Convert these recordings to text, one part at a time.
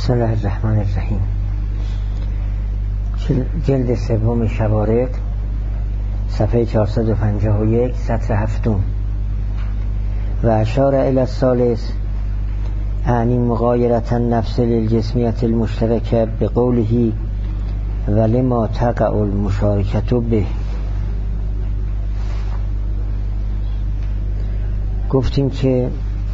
بسم الله الرحمن الرحیم. جلد سوم شوارق، صفحه 451، سطر 7. و اشار الی الثالث اعنی مغایرة النفس للجسمیة المشترکه بقوله ولما تقع المشارکة به. گفتیم که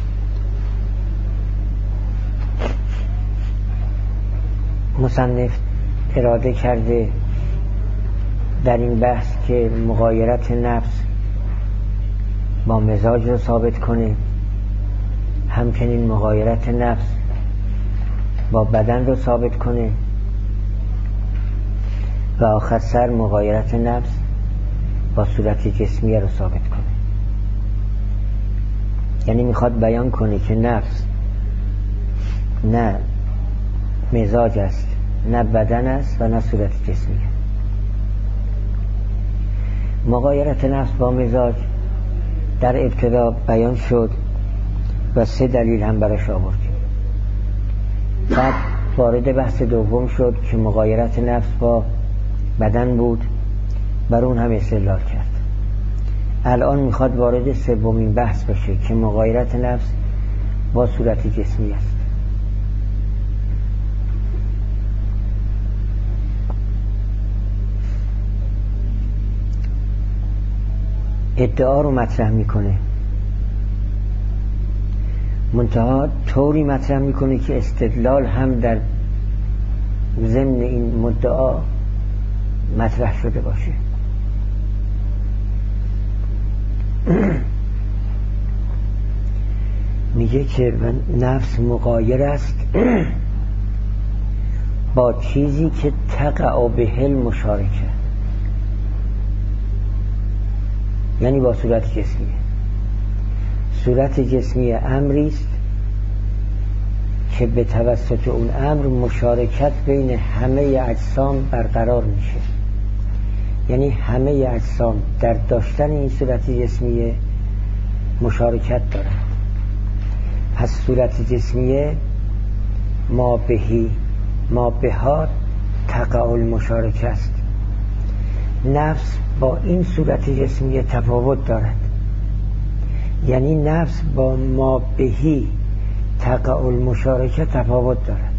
مصنف اراده کرده در این بحث که مغایرت نفس با مزاج رو ثابت کنه، همچنین مغایرت نفس با بدن رو ثابت کنه و آخر سر مغایرت نفس با صورت جسمیه رو ثابت کنه. یعنی میخواد بیان کنه که نفس نه مزاج است، نه بدن است و نه صورت جسمیه. مغایرت نفس با مزاج در ابتدا بیان شد و 3 دلیل هم براش آوردیم. بعد وارد بحث دوم شد که مغایرت نفس با بدن بود، بر اون هم استدلال کرد. الان میخواد وارد سومین بحث بشه که مغایرت نفس با صورت جسمی است. ادعا رو مطرح میکنه، منتها طوری مطرح میکنه که استدلال هم در ضمن این مدعا مطرح شده باشه. میگه که نفس مغایر است با چیزی که تقع به المشارکه، یعنی با صورت جسمیه. صورت جسمی امری است که به توسط اون امر مشارکت بین همه اجسام برقرار میشه. یعنی همه اجسام در داشتن این صورت جسمیه مشارکت دارند. پس صورت جسمیه ما بها تقع المشارکه است. نفس با این صورت جسمیه تفاوت دارد، یعنی نفس با ما بهی تقع المشارکه تفاوت دارد.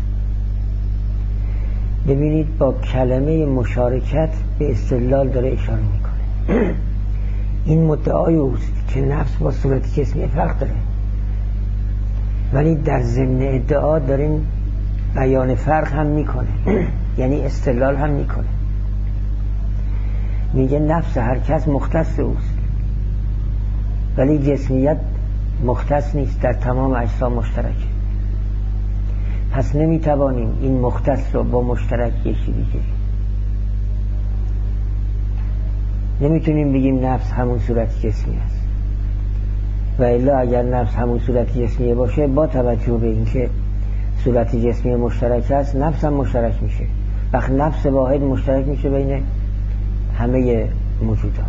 ببینید با کلمه مشارکت به استدلال داره اشاره میکنه. این مدعای اوست که نفس با صورت جسمیه فرق داره، ولی در ضمن ادعا داریم بیان فرق هم میکنه، یعنی استدلال هم میکنه. میگه نفس هر کس مختص اوست، ولی جسمیت مختص نیست، در تمام اجسام مشترکه. پس نمیتوانیم این مختص رو با مشترک یکی بگیریم. نمیتونیم بگیم نفس همون صورت جسمی است، و الا اگر نفس همون صورت جسمی باشه، با توجه به اینکه صورت جسمی مشترک است، نفس هم مشترک میشه. وقت نفس واحد مشترک میشه بین همه موجودات.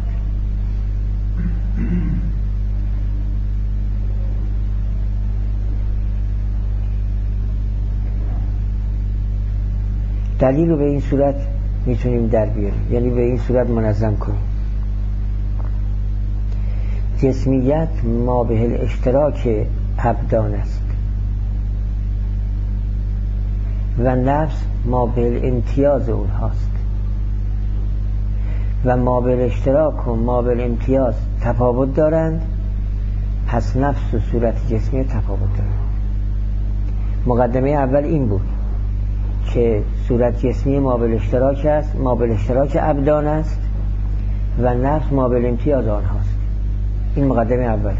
دلیل رو به این صورت میتونیم در بیاریم، یعنی به این صورت منظم کنیم. جسمیت ما به الاشتراک ابدان است و نفس ما به الامتیاز اونهاست، و ما به الاشتراک و ما به الامتیاز تفاوت دارند. پس نفس و صورت جسمی تفاوت دارند. مقدمه اول این بود که صورت جسمی ما به الاشتراک است، ما به الاشتراک ابدان است، و نفس ما به الامتیاز آنهاست. این مقدمه اوله.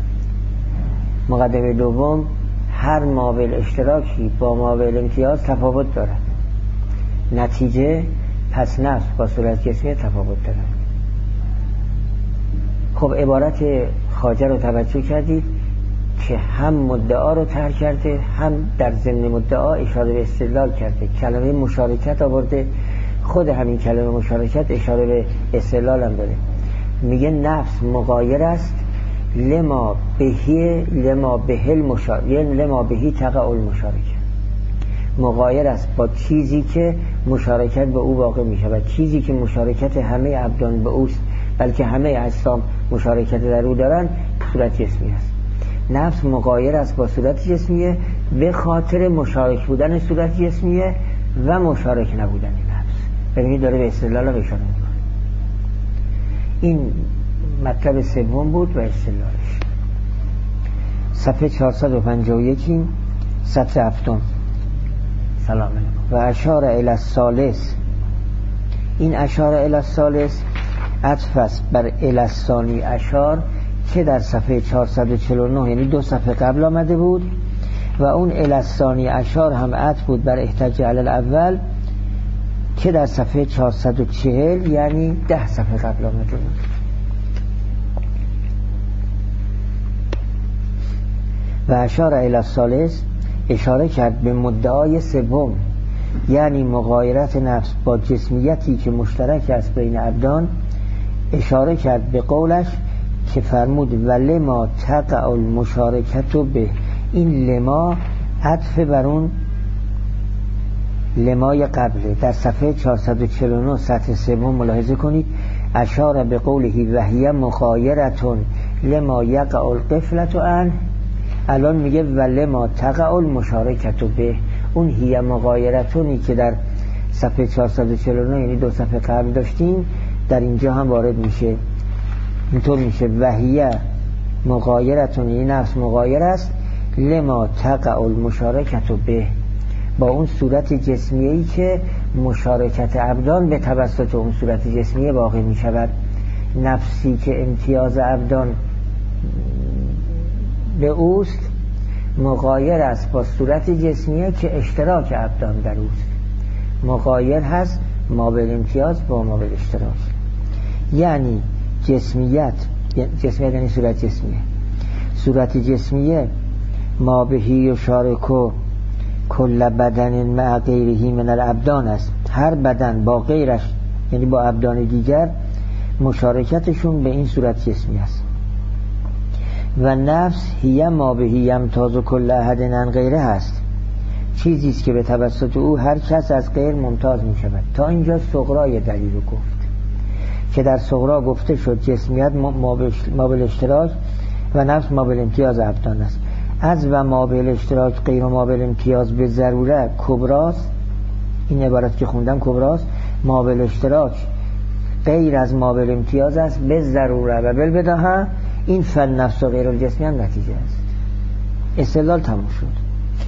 مقدمه دوم، هر ما به الاشتراکی با ما به الامتیاز تفاوت دارد. نتیجه پس نفس با صورت جسمی تفاوت دارد. خب عبارت خواجه رو توجه کردید که هم مدعا رو طرح کرده، هم در ضمن مدعا اشاره به استدلال کرده. کلمه مشارکت آورده، خود همین کلمه مشارکت اشاره به استدلال هم داره. میگه نفس مغایر است لما بهی تقع المشارکه، مغایر است با چیزی که مشارکت به او واقع می شود، چیزی که مشارکت همه ابدان به اوست، بلکه همه اجسام مشارکت در او دارن، صورت جسمی است. نفس مغایر است با صورت جسمیه به خاطر مشارک بودن صورت جسمیه و مشارک نبودن نفس. ببینید داره به استدلال اشاره میکنه. این مطلب سوم بود و استدلالش. صفحه 451 سطر هفتم. سلام علیکم. و اشار الی الثالث، این اشار الی الثالث عطف است بر الی الثانی اشار که در صفحه 449 یعنی 2 صفحه قبل آمده بود و اون الی الثانی اشار هم عطف بود بر احتج علی الاول که در صفحه 440 یعنی 10 صفحه قبل آمده بود. و اشار الی الثالث اشاره کرد به مدعای سوم، یعنی مغایرت نفس با جسمیتی که مشترک است بین ابدان. اشاره کرد به قولش که فرمود ولما تقع المشارکت به، این لما عطف بر اون لمای قبله. در صفحه 449 سطر سوم ملاحظه کنید اشاره به قوله وهی مغایرتون لما یقع القفلت عنه. الان میگه ولما تقع المشارکت به، اون هی مغایرتونی که در صفحه 449 یعنی 2 صفحه قبل داشتیم در اینجا هم وارد میشه. اینطور میشه وهی مغایرتون، این نفس مغایر است لما تقع المشارکت به، با اون صورت جسمیه‌ای که مشارکت ابدان به توسط اون صورت جسمیه واقع میشود. نفسی که امتیاز ابدان به اوست مغایر است با صورت جسمیه که اشتراک ابدان در اوست. مغایر هست ما به امتیاز با ما به اشتراک، یعنی جسمیت یعنی صورت جسمیه. صورت جسمیه ما بهی و شارکو کل بدن مع غیرهی من الابدان است. هر بدن با غیرش یعنی با ابدان دیگر مشارکتشون به این صورت جسمی است. و نفس هی ما بهی یمتاز کل احد عن غیره هست، چیزی است که به توسط او هر کس از غیر ممتاز می شود. تا اینجا صغرای دلیل رو گفت که در صغرا گفته شد جسمیت ما بالاشتراک و نفس ما بالامتیاز ابدان است. از و ما بالاشتراک غیر ما بالامتیاز به ضروره کبراست، این عبارت که خوندم کبراست. ما بالاشتراک غیر از ما بالامتیاز است به ضروره و بالبداهه، این فل نفس و غیر الجسمی هم نتیجه است. استدلال تموم شد.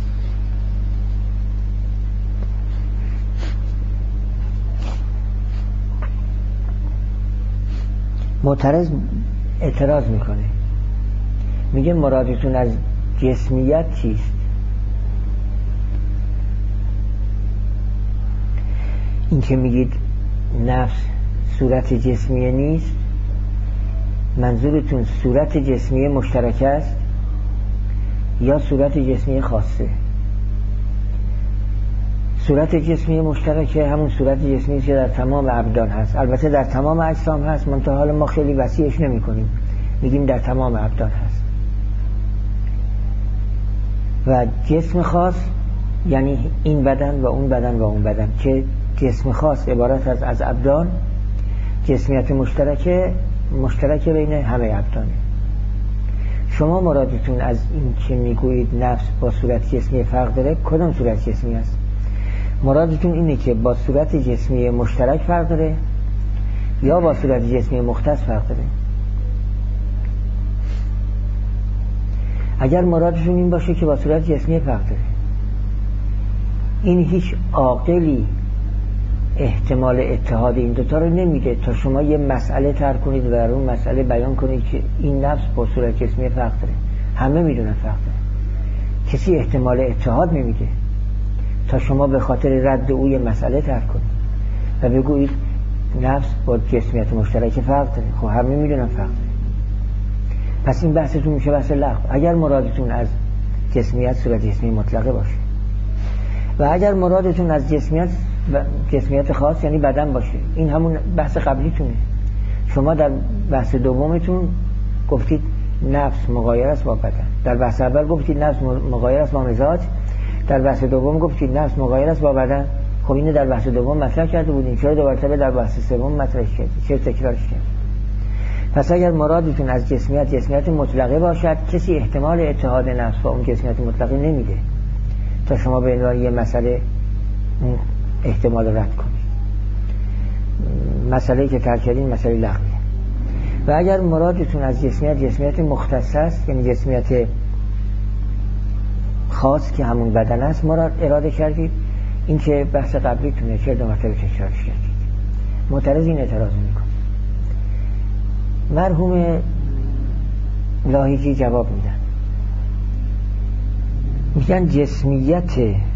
معترض اعتراض میکنه، میگه مرادتون از جسمیت چیست؟ این که میگید نفس صورت جسمیه نیست، منظورتون صورت جسمیه مشترک است یا صورت جسمیه خاصه؟ صورت جسمی مشترکه همون صورت جسمی که در تمام ابدان هست، البته در تمام اجسام هست، منتها حالا ما خیلی وسیعش نمی کنیم، میگیم در تمام ابدان هست. و جسم خاص یعنی این بدن و اون بدن و اون بدن، که جسم خاص عبارت از ابدان، جسمیت مشترکه بین همه ابدانه. شما مرادتون از این که میگویید نفس با صورت جسمی فرق داره، کدام صورت جسمی است؟ مرادتون اینه که با صورت جسمی مشترک فرق داره یا با صورت جسمی مختص فرق داره؟ اگر مرادتون این باشه که با صورت جسمی فرق داره، این هیچ عاقلی احتمال اتحاد این دوتا رو نمیده تا شما یه مسئله طرح کنید و در اون مسئله بیان کنید که این نفس با صورت جسمی فرق داره. همه میدونن فرق داره، کسی احتمال اتحاد نمیده تا شما به خاطر رد او یه مسئله طرح کنید و بگویید نفس با جسمیت مشترک فرق داره. خب همه میدونن فرق داره. پس این بحثتون میشه بحث لغو اگر مرادتون از جسمیت صورت جسمی مطلقه باشه، و اگر مرادتون از جسمیت خاص یعنی بدن باشه، این همون بحث قبلیتونه. شما در بحث دومتون گفتید نفس مغایر است با بدن، در بحث اول گفتید نفس مغایر است با مزاج، در بحث دوم گفتید نفس مغایر است با بدن. خب اینو در بحث دوم مطرح کرده بودیم، چرا دو مرتبه در بحث سوم مطرحش کردید؟ چرا تکرارش کردید؟ پس اگر مرادتون از جسمیت مطلقه باشد، کسی احتمال اتحاد نفس با اون جسمیت مطلقه نمیده تا شما به عنوان یه مسئله اون احتمال رد کنید. مسئله‌ای که ترک کردین مسئله لغویه. و اگر مرادتون از جسمیت مختص است، یعنی جسمیت خاص که همون بدن است مراد اراده کردید، این که بحث قبلیتونه، چرا دو مرتبه تکرارش کردید؟ معترض این اعتراض میکنه. مرحوم لاهیجی جواب میدن، میگن جسمیت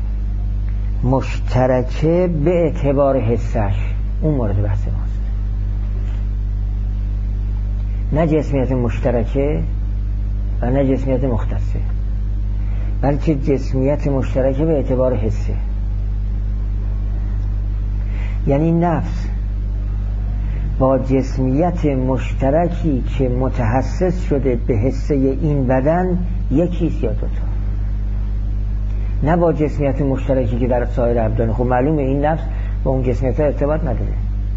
مشترکه به اعتبار حسش اون مورد بحث ماست، نه جسمیت مشترکه و نه جسمیت مختصه، بلکه جسمیت مشترکه به اعتبار حسه. یعنی نفس با جسمیت مشترکی که متحسس شده به حسه این بدن یکیست یا دوتا، نه با جسمیت مشترکی که در سایر ابدان. خب معلومه این نفس با اون جسمیت ارتباط نداره،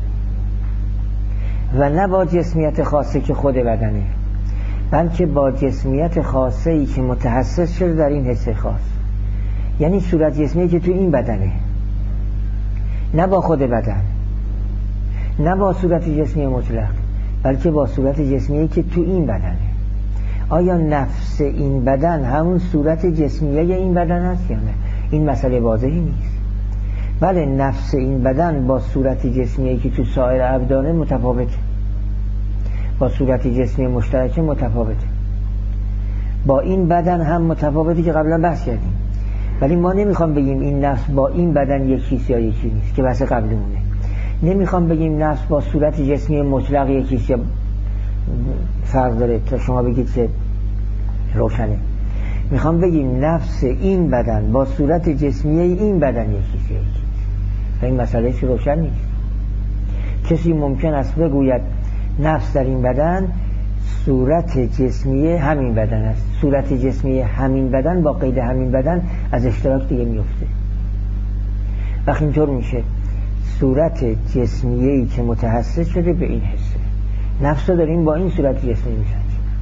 و نه با جسمیت خاصه که خود بدنه، بلکه با جسمیت خاصه ای که متحسس شده در این حسه خاص. یعنی صورت جسمی که تو این بدنه، نه با خود بدن، نه با صورت جسمی مطلق، بلکه با صورت جسمی که تو این بدنه. آیا نفس این بدن همون صورت جسمیه این بدن است یا نه؟ این مسئله واضحی نیست. بله، نفس این بدن با صورت جسمی که تو سایر ابدانه متفاوته، با صورت جسمی مشترکه متفاوته، با این بدن هم متفاوته که قبلا بحث کردیم. ولی ما نمیخوام بگیم این نفس با این بدن یکیست یا یکی نیست که بحث قبلیمونه. نمیخوام بگیم نفس با صورت جسمی مطلق یکیست یا فرق داره تا شما بگید که روشنه. میخوام بگیم نفس این بدن با صورت جسمی این بدن یکیست یا یکی. و این مسئله چی روشن نیست. کسی ممکن است بگوید نفس در این بدن صورت جسمی همین بدن است، صورت جسمی همین بدن با قید همین بدن از اشتراک دیگه میفته. وقتی اینطور میشه صورت جسمیه‌ای که متحسس شده به این حسه، نفس رو داریم با این صورت جسمی میشن.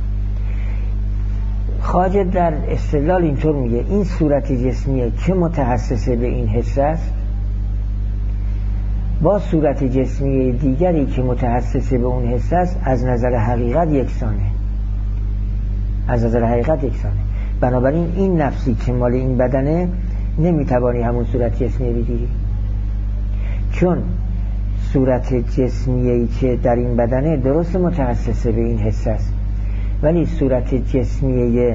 خواجه در استدلال اینطور میگه این صورت جسمیه که متحسسه به این حسه است با صورت جسمی دیگری که متحسسه به اون حس است از نظر حقیقت یکسانه، از نظر حقیقت یکسانه. بنابراین این نفسی که مال این بدنه نمیتوانی همون صورت جسمی بگیری، چون صورت جسمی که در این بدنه درست متحسسه به این حس است، ولی صورت جسمی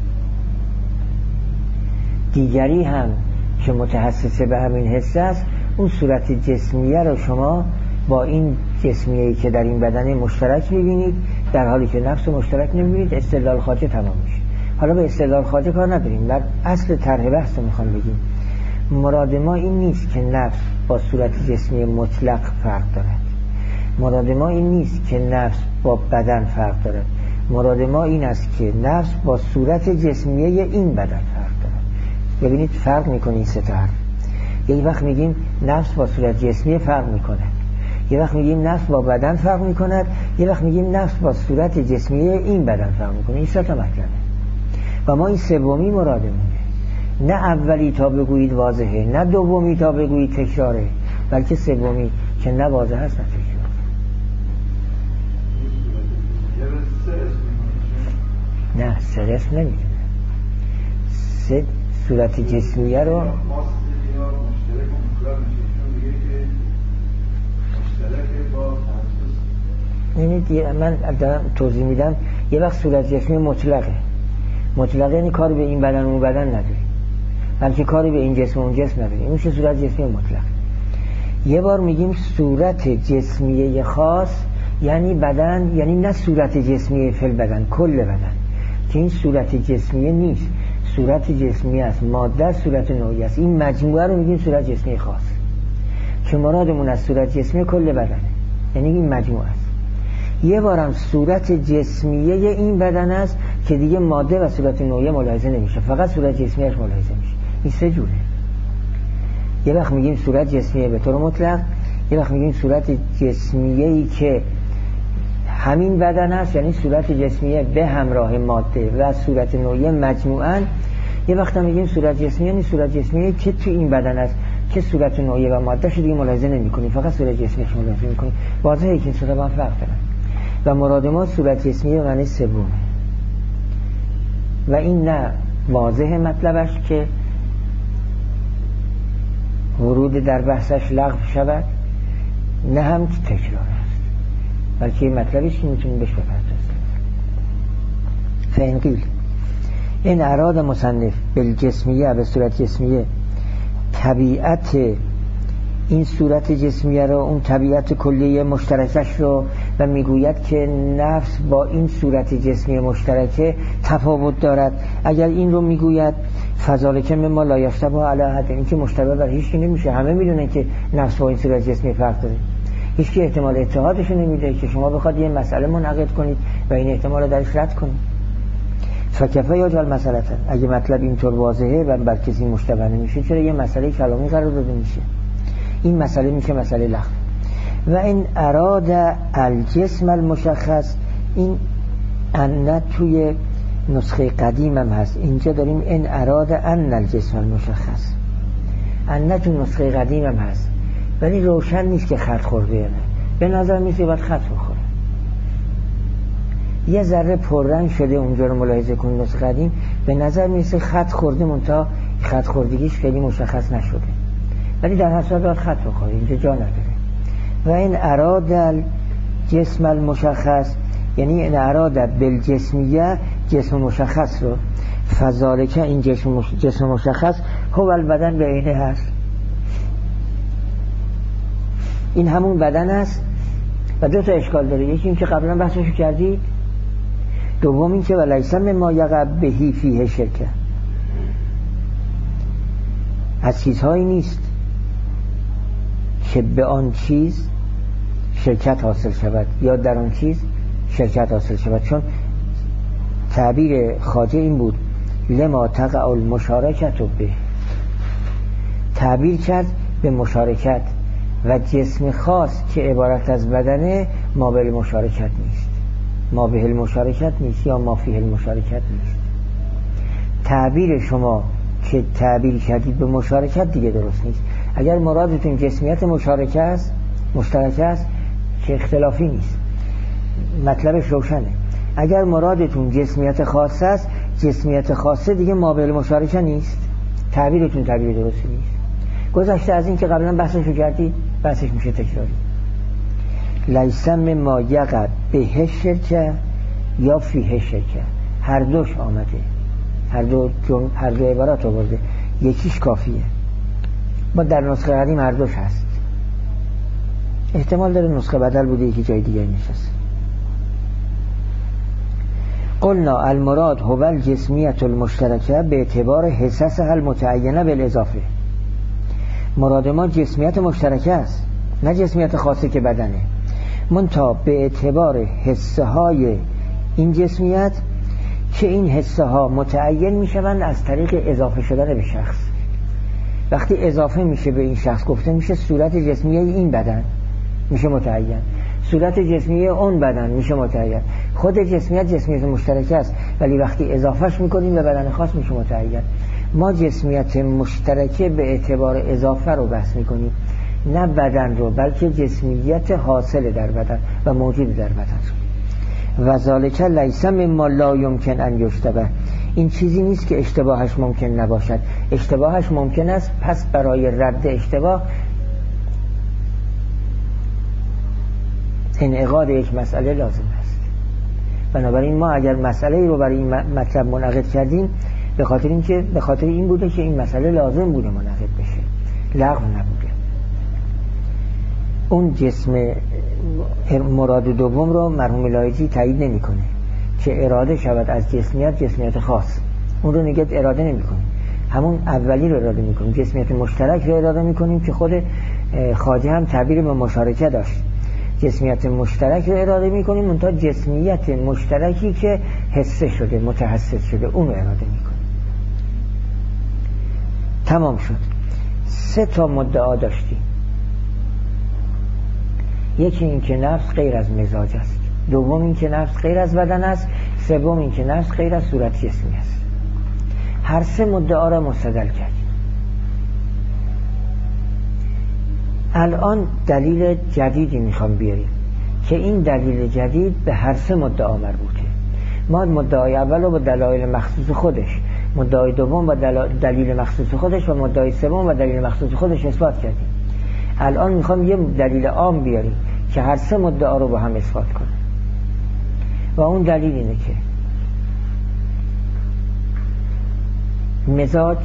دیگری هم که متحسسه به همین حس است، اون صورت جسمیه رو شما با این جسمیه‌ای که در این بدن مشترک می‌بینید، در حالی که نفس مشترک نمی‌بینید. استدلال خواجه تمام میشه. حالا به استدلال خواجه کار نداریم، در اصل طرح بحث رو می‌خوام بگیم. مراد ما این نیست که نفس با صورت جسمی مطلق فرق دارد، مراد ما این نیست که نفس با بدن فرق دارد، مراد ما این است که نفس با صورت جسمی این بدن فرق دارد. ببینید فرق می‌کنه این سه تا حرف. یک وقت میگیم نفس با صورت جسمی فرق میکنه، یک وقت میگیم نفس با بدن فرق میکند، یک وقت میگیم نفس با صورت جسمی این بدن فرق میکنه. این سه تا مطلبه و ما این سومی مرادمونه، نه اولی تا بگویید واضحه، نه دومی تا بگویید تکراره، بلکه سومی که نه واضح است نه تکرار. نه سه قسم نمیدونه. سه صورت جسمیه رو من توضیح میدم. یه وقت صورت جسمی مطلقه یعنی کاری به این بدن و اون بدن نداری، بلکه کاری به این جسم و اون جسم نداری، این میشه صورت جسمی مطلق. یه بار میگیم صورت جسمی خاص یعنی بدن، یعنی نه صورت جسمی فل بدن، کل بدن، که این صورت جسمی نیست، صورت جسمی است، ماده صورت نوعی است. این مجموعه رو میگیم صورت جسمی خاص، که مرادمون از صورت جسمی کل بدنه، یعنی این مجموعه است. یه بارم صورت جسمیه این بدن است که دیگه ماده و صورت نوعی ملاحظه نمیشه، فقط صورت جسمیش ملاحظه میشه. این سه جوره. یه وقت میگیم صورت جسمیه به طور مطلق، یه وقت میگیم صورت جسمیه‌ای که همین بدن هست، یعنی صورت جسمیه به همراه ماده و صورت نوعیه مجموعاً. یه وقت هم میگیم صورت جسمیه یعنی صورت جسمیه که تو این بدن هست که صورت نوعیه و مادهش دیگه ملاحظه نمی‌کنی، فقط صورت جسمیش ملاحظه می‌کنی. واضحه که این سه تا با هم فرق دارن و مراد ما صورت جسمیه به معنی سومه و این نه واضحه مطلبش که ورود در بحثش لغو شود، نه هم که تکرار است، بلکه مطلبش که میتونیم بهش بپردازیم. فانقیل این اراد مصنف بالجسمیه به صورت جسمیه طبیعت این صورت جسمیه رو، اون طبیعت کلیه مشترکش رو، و میگوید که نفس با این صورت جسمی مشترکه تفاوت دارد. اگر این رو میگوید فذالک مما لا یشتبه علی احد، این که مشتبه بر هیچ کی نمیشه، همه میدونن که نفس با این صورت جسمی فرق داره، هیچ کی احتمال اتحادش نمیده که شما بخواد یه مسئله منعقد کنید و این احتمال رو درش رد کنید. فکفه یا جال مسئله، اگه مطلب اینطور واضحه و بر کسی مشتبه نمیشه، چرا یه مسئله کلامی قرار داده میشه؟ این مسئله میشه مسئله لغو. و این اراد الجسم المشخص، این ان توی نسخه قدیم هم هست، اینجا داریم این اراد ان الجسم المشخص، ان تو نسخه قدیم هم هست ولی روشن نیست که خط خورده، به نظر میسه باید خط بخوره. یه ذره پررنگ شده اونجا رو ملاحظه کنید، نسخه قدیم به نظر میسه خط خورده، منتها خط خوردگیش خیلی مشخص نشده، ولی در حساب باید خط بخوره، اینجا جا نداره. و این اراد الجسم المشخص یعنی این اراد بالجسمیه جسم مشخص رو، فذالک این جسم مشخص هو البدن به عینه هست، این همون بدن است. و دو تا اشکال داره، یکی این که قبلا بحثشو کردید، دوم این که ولیس مما یقع بهی فیه شرکه، از چیزهایی نیست که به آن چیز شرکت حاصل شود یا در آن چیز شرکت حاصل شود، چون تعبیر خواجه این بود لما تقع المشارکت به، تعبیر کرد به مشارکت و جسم خاص که عبارت از بدنه ما به المشارکت نیست، ما به المشارکت نیست یا ما فیه المشارکت نیست. تعبیر شما که تعبیر کردید به مشارکت دیگه درست نیست. اگر مرادتون جسمیت مشترک است که اختلافی نیست، مطلبش روشنه. اگر مرادتون جسمیت خاص است، جسمیت خاصه دیگه ما به المشارکت نیست، تعبیرتون تعبیر درستی نیست. گذشته از این که قبلا بحثشو کردید، بحثش میشه تکراری. لیس مما یقع به شرکه یا فیه شرکه، هر دوش آمده، هر دو عبارات آورده، یکیش کافیه. ما در نسخه قدیم هر دوش هست، احتمال داره نسخه بدل بوده یکی جای دیگه نشست. قلنا المراد هو الجسمیت المشترکه به اعتبار حصصها المتعینه بالاضافه، مراد ما جسمیت مشترکه است، نه جسمیت خاصی که بدنه، منتها به اعتبار حصه های این جسمیت که این حصه ها متعین می شوند از طریق اضافه شدن به شخص. وقتی اضافه میشه به این شخص گفته میشه صورت جسمیه این بدن میشه متعین، صورت جسمیه اون بدن میشه متعین. خود جسمیت مشترکه است، ولی وقتی اضافهش میکنیم به بدن خاص میشه متعین. ما جسمیت مشترکه به اعتبار اضافه رو بحث میکنیم، نه بدن رو، بلکه جسمیت حاصل در بدن و موجود در بدن. و ذالک لیس مما لا یمکن ان یشتبه، این چیزی نیست که اشتباهش ممکن نباشد، اشتباهش ممکن است، پس برای رد اشتباه انعقاد یک مسئله لازم است. بنابراین ما اگر مسئله رو برای این مطلب منعقد کردیم به خاطر این بوده که این مسئله لازم بوده منعقد بشه، لغو نبوده. اون جسم مراد دوم رو مرحوم لایجی تایید نمیکنه که اراده شود از جسمیت خاص، اون رو نگه اراده نمیکنیم، همون اولی رو اراده میکنیم، جسمیت مشترک رو اراده میکنیم که خود خواجه هم تعبیر به مشارکه داشت. جسمیت مشترک رو اراده میکنیم، منتها جسمیت مشترکی که حسه شده، متحسس شده، اون رو اراده میکنیم. تمام شد. 3 مدعا داشتیم. یکی این که نفس غیر از مزاج است، دوم این که نفس غیر از بدن است، سوم این که نفس غیر از صورت جسمی است. هر 3 مدعا را مستدل کردیم. الان دلیل جدیدی میخوام بیاریم که این دلیل جدید به هر 3 مدعا مربوطه. ما مدعای اول رو با دلایل مخصوص خودش، مدعای دوم با دلیل مخصوص خودش و مدعای سوم با دلیل مخصوص خودش اثبات کردیم. الان میخوام یه دلیل عام بیاریم که هر 3 مدعا رو با هم اثبات کنه و اون دلیل اینه که مزاج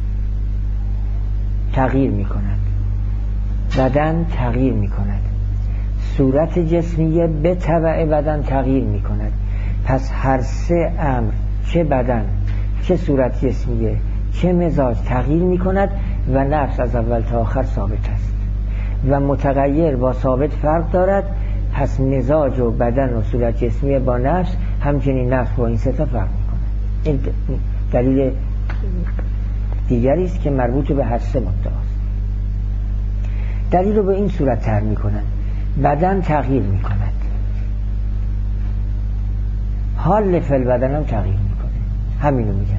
تغییر میکند، بدن تغییر میکند، صورت جسمیه به تبع بدن تغییر میکند. پس هر 3 امر، چه بدن، چه صورت جسمیه، چه مزاج تغییر میکند و نفس از اول تا آخر ثابت است و متغیر با ثابت فرق دارد. پس مزاج و بدن و صورت جسمیه با نفس، همچنین نفس با این 3 فرق میکنه. این دلیل دیگری است که مربوط به هر 3 مدعا است. دلیل رو به این صورت طرح میکنن: بدن تغییر میکند، حال فعل بدن هم تغییر میکنه. همینو میگن.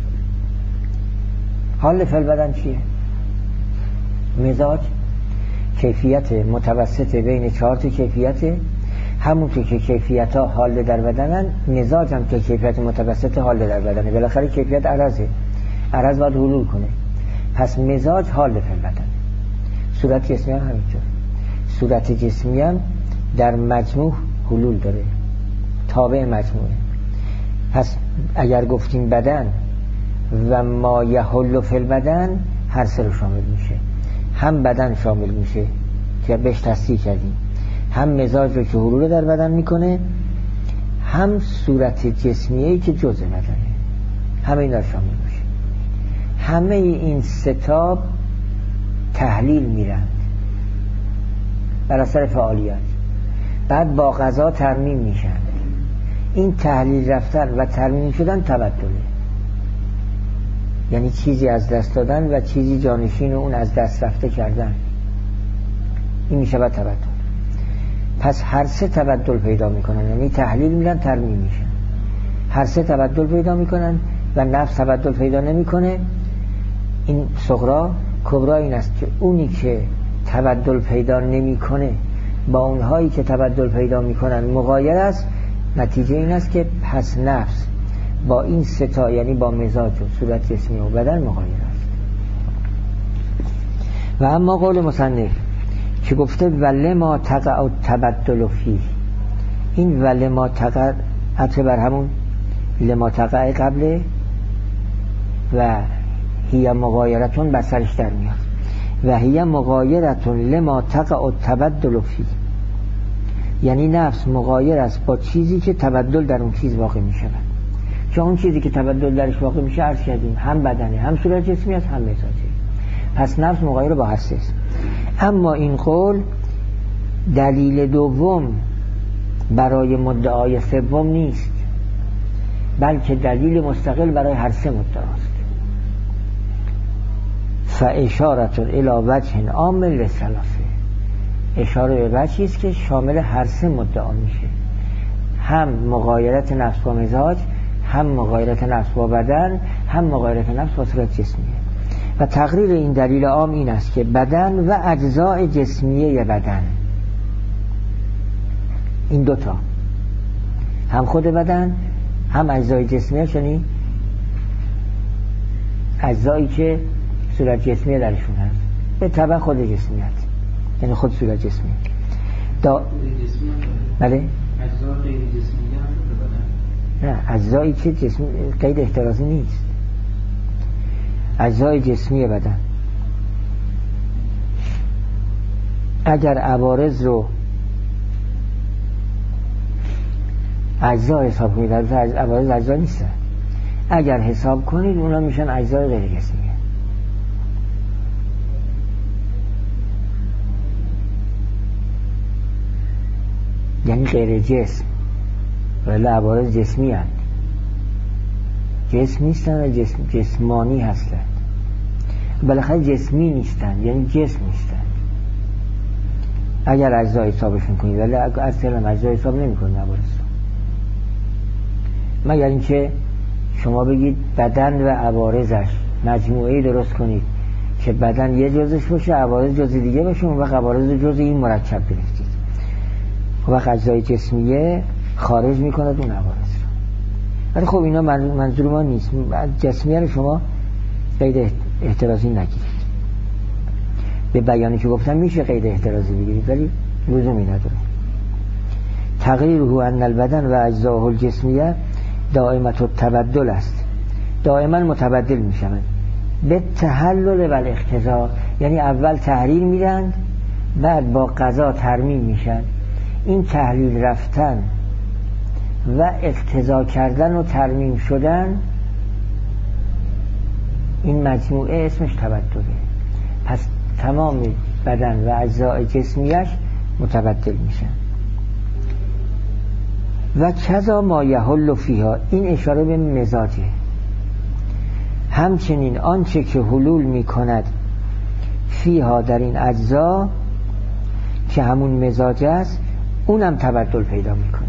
حال فعل بدن چیه؟ مزاج کیفیت متوسط بین 4 کیفیت، همونطور که کیفیت ها حال در بدنن، مزاج هم که کیفیت متوسط حال در بدنه. بالاخره کیفیت عرضه، عرض باید حلول کنه. پس مزاج حال فعل بدن. صورت جسمی هم همینطور. صورت جسمی هم در مجموع حلول داره، تابع مجموعه. پس اگر گفتیم بدن و ما یحل فی البدن، هر 3 رو شامل میشه. هم بدن شامل میشه که بهش تصریح کردیم، هم مزاج رو که حلول در بدن میکنه، هم صورت جسمیه که جزء بدنه. همه اینا شامل میشه. همه این 3 تحلیل میرن بر اثر فعالیت، بعد با غذا ترمیم میشن. این تحلیل رفتن و ترمیم شدن تبدله، یعنی چیزی از دست دادن و چیزی جانشین اون از دست رفته کردن. این میشه با تبدل. پس هر 3 تبدل پیدا میکنن، یعنی تحلیل میرن ترمیم میشن. هر 3 تبدل پیدا میکنن و نفس تبدل پیدا نمیکنه. این صغرا. کبرا این است که اونی که تبدل پیدا نمیکنه با اونهایی که تبدل پیدا میکنن مغایر است. نتیجه این است که پس نفس با این 3 یعنی با مزاج و صورت جسمی و بدن مغایر است. و اما قول مصنف که گفته ولما تقع تبدل فیه، این ولما تقع عطف بر همون لما تقع قبله و هی مغایرتون بر سرش در میاد. و هی مغایرتون لما تقع تبدل فیه، یعنی نفس مغایر است با چیزی که تبدل در اون چیز واقع می شود. چون اون چیزی که تبدل درش واقع میشه عرض کردیم هم بدنه، هم صورت جسمی است، هم مزاجه. پس نفس مغایر با هر 3 است. اما این قول دلیل دوم برای مدعای سوم نیست، بلکه دلیل مستقل برای هر 3 مدعاست. فاشارة الی وجه عام للثلاثه، اشاره به وجهی است که شامل هر 3 مدعا میشه. هم مغایرت نفس با مزاج، هم مغایرت نفس با بدن، هم مغایرت نفس با صورت جسمیه. و تقریر این دلیل عام این است که بدن و اجزاء جسمیه بدن، این 2 هم خود بدن هم اجزای جسمیه، یعنی اجزایی که صورت جسمیه درشون هست به تبع خود جسمیت، یعنی خود صورت جسمیه. بله؟ اجزا غیر جسمیه هم نه، اجزایی که جسمی قید احترازی نیست، اجزای جسمی بدن. اگر عوارض رو اجزا حساب کنید، عوارض اجزا نیستن. اگر حساب کنید اونا میشن اجزای غیر جسمیه. یعنی غیر جسم، ولی عوارض جسمی هست، جسم نیستن و جسمانی هستند. بالاخره جسمی نیستن، یعنی جسم نیستن اگر اجزا حسابشون کنید، ولی اصلا اجزا حساب نمی‌کنید عوارض، مگر اینکه شما بگید بدن و عوارضش مجموعه‌ای درست کنید که بدن یه جزش باشه، عوارض جز دیگه باشه، اون وقت عوارض جز این مرکب گرفتید، اون وقت اجزای جسمیه خارج می‌کند اون عوارض رو. ولی خب اینا منظور ما نیست، جسمیه رو شما قید احترازی نگیرید. به بیانی که گفتم میشه قید احترازی بگیرید ولی لزومی نداره. تغییره ان البدن و اجزاء الجسمیه دائمت التبدل است، دائما متبدل میشوند. به تحلل و الاقتضا، یعنی اول تحلیل میرند بعد با قضا ترمیم میشن. این تحلیل رفتن و اقتضا کردن و ترمیم شدن، این مجموعه اسمش تبدله. پس تمام بدن و اجزای جسمیش متبدل میشن. و کذا ما یحل فیها، این اشاره به مزاجه، همچنین آنچه که حلول میکند فیها در این اجزا که همون مزاج است، اونم تبدل پیدا میکنه.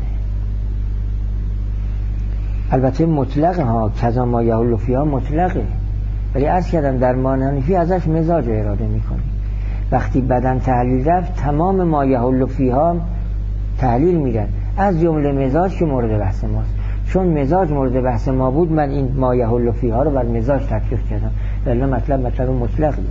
البته مطلقه ها، کذا ما یحل فیها مطلقه، ولی عرض کردم در مانحنفی ازش مزاج اراده میکنه. وقتی بدن تحلیل رفت تمام ما یحل فیها تحلیل میرن، از جمله مزاج که مورد بحث ماست. چون مزاج مورد بحث ما بود من این ما یحل فیها رو بر مزاج تطبیق کردم، ولی مطلب مطلقه.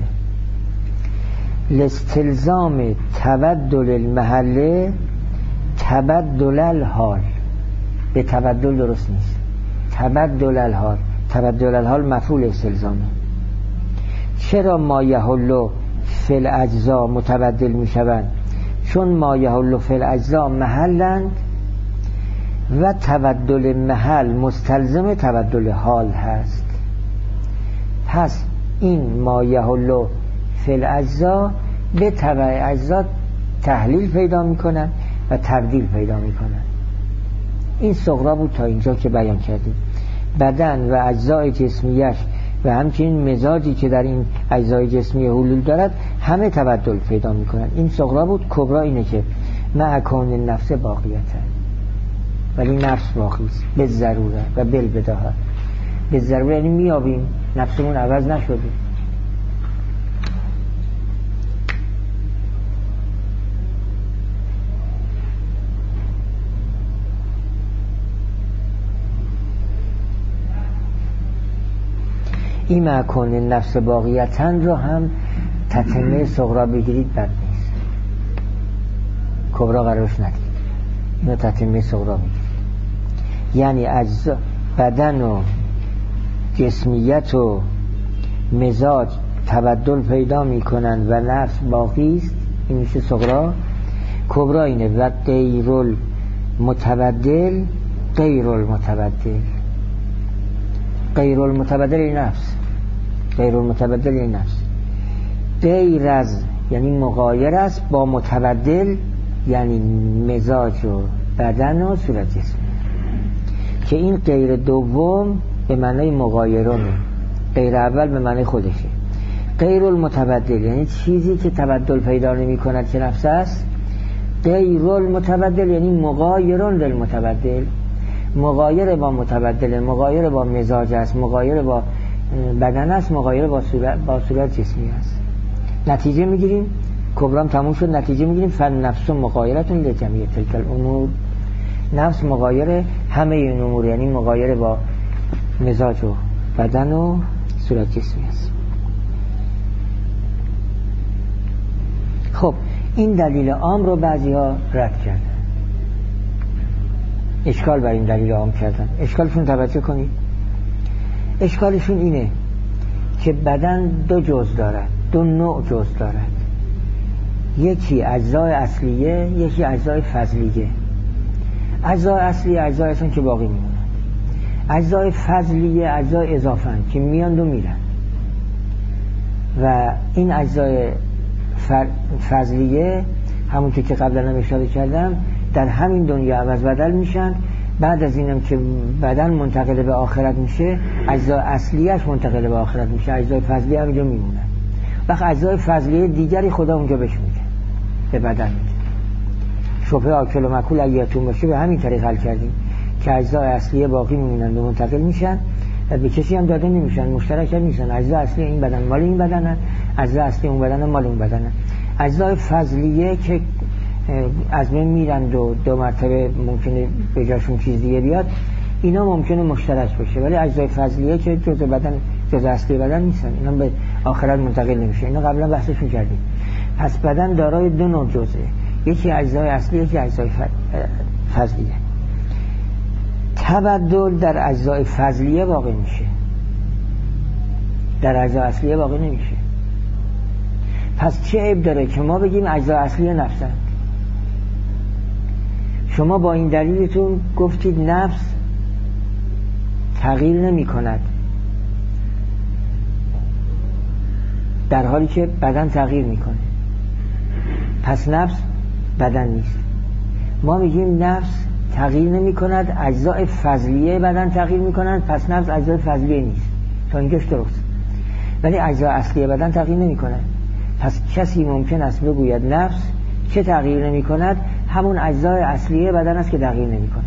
لاستلزام تبدل المحله تبدل الحال، به تبدل درست نیست، تبدل الحال، تبدل الحال مفعول استلزامه. چرا ما یحل فی الاجزا متبدل می شوند؟ چون ما یحل فی الاجزا محلند و تبدل محل مستلزم تبدل حال هست. پس این ما یحل فی الاجزا به تبع اجزا تحلیل پیدا می کنن و تبدیل پیدا می کنن. این صغرا بود تا اینجا که بیان کردیم. بدن و اجزای جسمیش و همچنین مزاجی که در این اجزای جسمی حلول دارد همه تبدل پیدا میکنن. این صغرا بود. کبرا اینه که مع کون النفس باقیته، ولی نفس باقی است به ضروره و بالبداهه. به ضروره یعنی میابیم نفسمون عوض نشده. این معکون نفس باقیتن رو هم تتمه صغرا بگیرید بد نیست، کبرا قرارش ندید، اینو تتمه صغرا بگیرید. یعنی اجزا بدن و جسمیت و مزاج تبدل پیدا میکنن و نفس باقی است، این میشه صغرا. کبرا اینه و غیر المتبدل، غیر المتبدل، غیر المتبدل این نفس، غیر المتبدل این نفس، غیر از یعنی مغایر است با متبدل یعنی مزاج و بدن و صورت جسمی، که این غیر دوم به معنی مغایرونه، غیر اول به معنی خودشه. غیر المتبدل یعنی چیزی که تبدل پیدا نمی کند که نفس است. غیر المتبدل یعنی مغایرون للمتبدل، مغایر با متبدل، مغایر با مزاج است، مغایر با بدن است، مغایر با صورت جسمی است. نتیجه میگیریم، کبرام تموم شد، نتیجه میگیریم فالنفس مغایرتون لجمیع تلک الامور، نفس مغایر همه این امور، یعنی مغایر با مزاج و بدن و صورت جسمی است. خب این دلیل عام رو بعضی ها رد کردن، اشکال بر این دلیل عام کردن. اشکالشون توجه کنید، اشکالشون اینه که بدن دو جز دارد، دو نوع جز دارد، یکی اجزای اصلیه، یکی اجزای فضلیه. اجزای اصلیه اجزای هستن که باقی میمونن، اجزای فضلیه اجزای اضافن که میان و میرن. و این اجزای فضلیه همونطور که قبلا هم اشاره کردم در همین دنیا عوض بدل میشن. بعد از اینم که بدن منتقل به آخرت میشه، اجزای اصلیش منتقل به آخرت میشه، اجزای فضلی همینجا میمونن. وقت اجزای فضلیه دیگری خدا اونجا بهش میده، به بدن میده. شبه آکل و مکول ایاتون باشه به همین طریق حل کردیم که اجزای اصلیه باقی میمونن و منتقل میشن و به کسی هم داده نمیشن، مشترک نیستن. اجزا اصلی این بدن مال این بدنن، اجزا اصلی اون بدن مال اون بدنن. اجزای فضلیه که از بین میرند و دو مرتبه ممکنه به جاشون چیز دیگه بیاد، اینا ممکنه مشترک بشه، ولی اجزای فضلیه که جزء بدن، جزء اصلی بدن نیستن، اینا به آخرت منتقل نمیشه. اینا قبلا بحثشون کردیم. پس بدن دارای دو نوع جزءه، یکی اجزای اصلی، یکی اجزای فضلیه. تبدل در اجزای فضلیه واقع میشه، در اجزای اصلیه واقع نمیشه. پس چه عیب داره که ما بگیم اجزای اصلیه نفسن؟ شما با این دلیلتون گفتید نفس تغییر نمی کند، در حالی که بدن تغییر میکنه. پس نفس بدن نیست. ما میگیم نفس تغییر نمی کند، اجزای فضلیه بدن تغییر میکنند، پس نفس اجزای فضلیه نیست. تا اینجاش درست. ولی اجزای اصلی بدن تغییر نمی کند. پس کسی ممکن است بگوید نفس که تغییر نمی کند همون اجزای اصلی بدن است که تغییر نمی کند،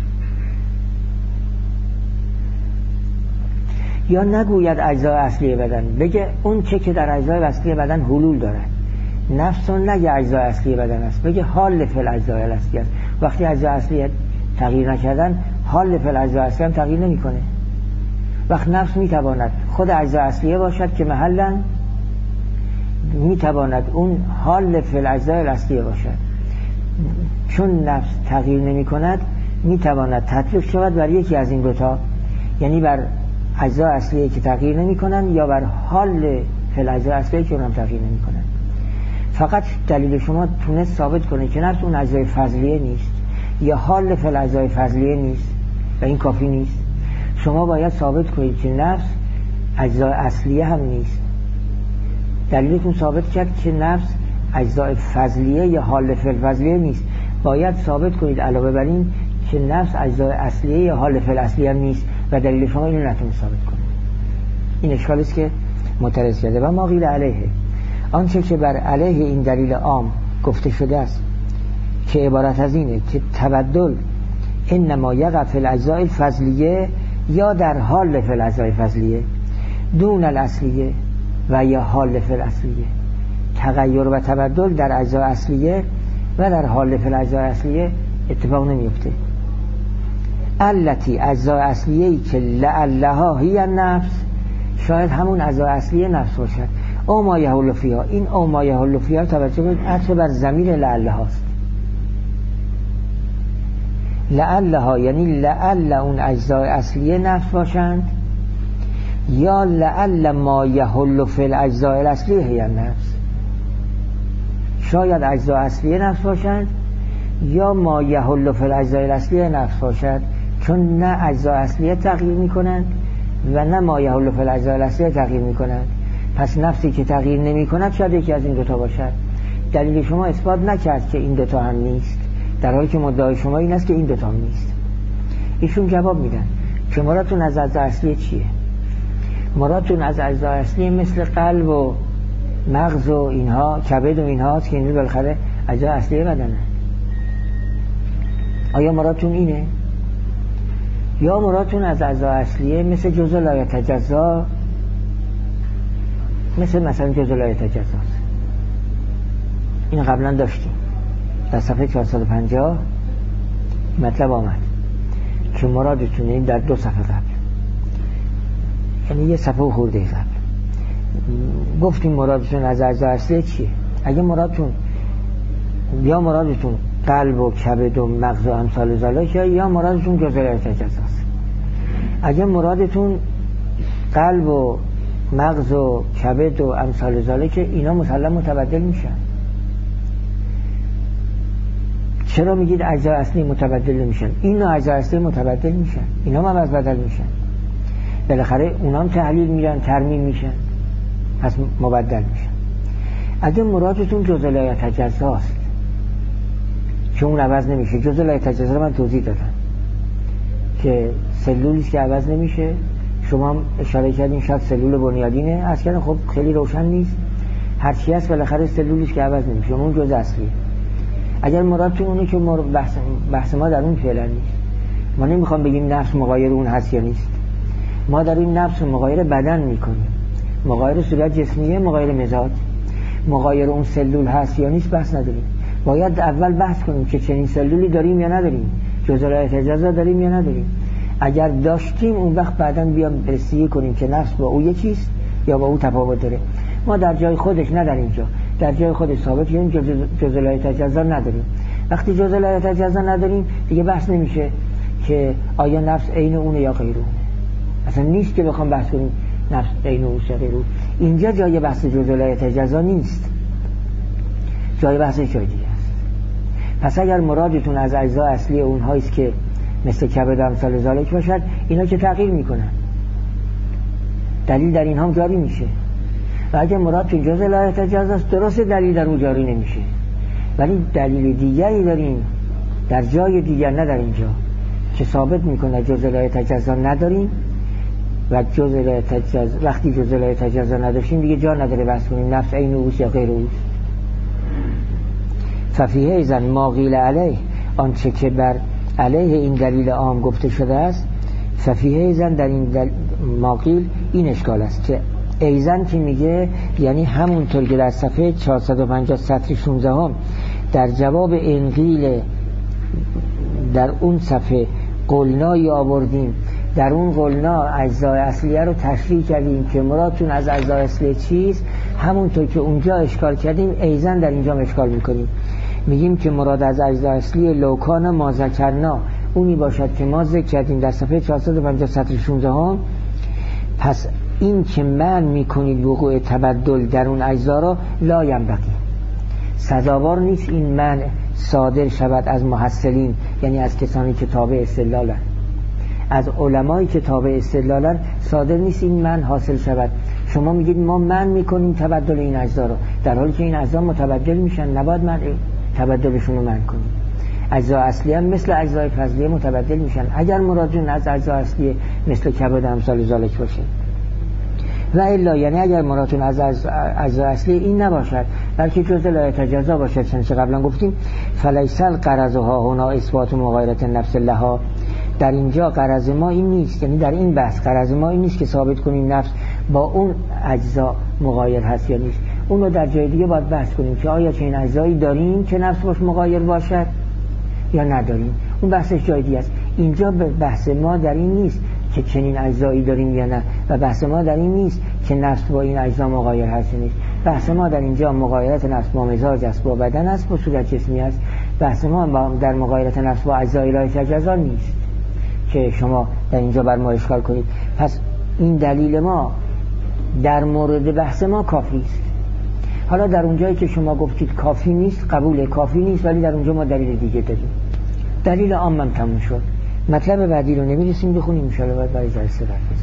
یا نگوید اجزای اصلی بدن، بگه اون چه که در اجزای اصلی بدن حلول دارد. نفس نگه اجزای اصلی بدن است، بگه حال فی الاجزای اصلی است. وقتی اجزای اصلی تغییر نکردن، حال فی الاجزای اصلی هم تغییر نمی کنه. وقت نفس می تواند خود اجزای اصلیه باشد که محلا می تواند اون حال فی الاجزای اصلیه باشد. چون نفس تغییر نمی کند، می تواند تطبیق شود بر یکی از این دوتا، یعنی بر اجزای اصلیه که تغییر نمی کنند یا بر حال فی الاجزای اصلیه که اونم تغییر نمی کنند. فقط دلیل شما تونست ثابت کنه که نفس اون اجزای فضلیه نیست یا حال فی الاجزای فضلیه نیست و این کافی نیست. شما باید ثابت کنید که نفس اجزای اصلیه هم نیست. دلیلتون ثابت کرد که نفس اجزای فضلیه یا حال فی الفضلیه نیست. باید ثابت کنید علاوه بر این که نفس اجزای اصلیه یا حال فی الاصلیه هم نیست و دلیل شما اینو نتونید ثابت کنید. این اشکالی است که معترض کرده. و ما قیل علیه، آنچه که بر علیه این دلیل عام گفته شده است که عبارت از اینه که تبدل انما یقع فی الاجزاء الفضلیه یا در حال فی الاجزاء الفضلیه دون الاصلیه و یا حال فی الاصلیه. تغییر و تبدل در اجزاء اصلیه و در حال فی الاجزاء اصلیه اتفاق نمیفته. التی اجزاء اصلیه‌ای که لعلها هی النفس، شاید همون اجزاء اصلیه نفس باشد. او ما یحل فیها، این او ما یحل فیها توجه کنید عطف بر ضمیر لعلهاست. لعلها یعنی لعل اون اجزاء اصلیه نفس باشند یا لعل ما یحل فی الاجزاء الاصلیه هی النفس. شاید اجزاء اصلیه نفس باشند یا ما یحل فی الاجزاء الاصلیه نفس باشد، چون نه اجزاء اصلیه تغییر میکنند و نه ما یحل فی الاجزاء الاصلیه تغییر میکنند. پس نفسی که تغییر نمی کند شاید یکی از این دوتا باشد. دلیل شما اثبات نکرد که این دوتا هم نیست، در حالی که مدعای شما این است که این دوتا هم نیست. ایشون جواب میدن که مرادتون از اجزا اصلی چیه؟ مرادتون از اجزا اصلی مثل قلب و مغز و اینها، کبد و اینها هست که این بالاخره اجزا اصلی بدنه. آیا مرادتون اینه؟ یا مرادتون از اجزا اصلیه مثل جزء لا یتجزا، مثلا جزء لا یتجزا؟ این قبلا داشتیم در صفحه 450 مطلب آمد که مرادتون این در 2 صفحه قبل، یعنی 1 صفحه خورده قبل گفتیم مرادتون از اجزا اصلیه چیه. اگه مرادتون یا مرادتون قلب و کبد و مغز و امثال ذالک یا مرادتون جزء لا یتجزا است. اگه مرادتون قلب و مغز و کبد و امثال ذالک، اینا مسلم متبدل میشن. چرا میگید اجزا اصلی متبدل میشن؟ اینا اجزا اصلی متبدل میشن، اینا هم از بدل میشن، بالاخره اونا هم تحلیل میرن، ترمیم میشن، پس مبدل میشن. اگه مرادتون جزء لا یتجزا است که اون عوض نمیشه، جزء لا یتجزا من توضیح دادم که سلولیست که عوض نمیشه. شما هم اشاره کردین شاید سلول بنیادینه، از کنه خب خیلی روشن نیست. هرچی هست بالاخره سلولیش که عوض نمیشه، اون جزء اصلیه. اگر مرادتون اونه که بحث ما در اون فعلا نیست. ما نمیخوام بگیم نفس مغایر اون هست یا نیست. ما در این نفس مغایر بدن میکنیم، مغایر صورت جسمیه، مغایر مزاج، مغایر اون سلول هست یا نیست بحث نداریم. باید اول بحث کنیم که چنین سلولی داریم یا نداریم، جزئیات اجزا داریم یا نداریم. اگر داشتیم اون وقت بعداً بیام بررسی کنیم که نفس با او یکیست یا با او تفاوت داره. ما در جای خودش نه در اینجا، در جای خودش ثابت کردیم جزئیات اجزا نداریم. وقتی جزئیات اجزا نداریم دیگه بحث نمیشه که آیا نفس عین اونه یا غیر اونه. اصلا نیست که بخوام بحث کنیم نفس عین اونه یا غیر اونه. اینجا جای بحث جزئیات اجزا نیست، جای بحث جای دیگه است. پس اگر مرادتون از اجزا اصلی اونهایی است که مثل کبد و امثال ذالک باشد، اینا که تغییر میکنن، دلیل در اینها هم جاری میشه. و اگر مرادتون جزئیات اجزا است، درست دلیل در اون جاری نمیشه، ولی دلیل دیگری داریم در جای دیگر، نه در اینجا، که ثابت میکنه جزئیات اجزا نداریم و جزئیات اجزا وقتی جزئیات اجزا نداشتیم دیگه جا نداره بحث کنیم نفس عین اوست یا غیر اوست. ففیه ایزن ما قیل علیه، آنچه که بر علیه این دلیل عام گفته شده است. ففیه ایزن در این ما قیل این اشکال است که ایزن که میگه یعنی همونطور که در صفحه 450 سطر 16 هم در جواب انقیل در اون صفحه قلنایی آوردیم، در اون قلنا اجزای اصلیه رو تشریح کردیم که مرادتون از اجزای اصلیه چیست، همونطور که اونجا اشکال کردیم ایزن در اینجا اشکال میکنیم. میگیم که مراد از اجزای اصلیه لوکان ما ذکرنا اونی باشد که ما ذکر کردیم در صفحه 450 سطر 16 هم. پس این که من میکنید وقوع تبدل در اون اجزا را لا ینبغی، سزاوار نیست این من صادر شود از محصلین، یعنی از کسانی که تابع استدلالن، از علمایی که تابع استدلالن صادر نیست این من حاصل شود. شما میگید ما من میکنیم تبدل این اجزا رو، در حالی که این اجزا متبدل میشن، نباید من تبدلشون رو من کنیم. اجزا اصلی هم مثل اجزای فضلیه متبدل میشن اگر مرادتون از اجزا اصلی مثل کبد امثال ذالک باشه. و الا یعنی اگر مرادتون از اجزا اصلی این نباشد بلکه جزئیات اجزا باشد، چنانچه قبلا گفتیم فلیس الغرض ها هنا اثبات مغایرت نفس لها، در اینجا غرض ما این نیست، یعنی در این بحث غرض ما این نیست که ثابت کنیم نفس با اون اجزا مغایر هست یا نیست. اون رو در جای دیگه باید بحث کنیم که آیا چنین اجزایی داریم که نفس باش مغایر باشد یا نداریم. اون بحثش جای دیگه است. اینجا بحث ما در این نیست که چنین اجزایی داریم یا نه، و بحث ما در این نیست که نفس با این اجزا مغایر هست یا نیست. بحث ما در اینجا مغایرت نفس با مزاج است، با بدن است، با صورت جسمی است. بحث ما در مغایرت نفس با اجزای لایق اجزا نیست که شما در اینجا بر ما اشکال کنید. پس این دلیل ما در مورد بحث ما کافی است. حالا در اونجایی که شما گفتید کافی نیست، قبول کافی نیست، ولی در اونجا ما دلیل دیگه داریم. دلیل عامم تموم شد. مطلب بعدی رو نمی‌رسیم بخونیم ان شاء الله بعد برای جلسه بعد.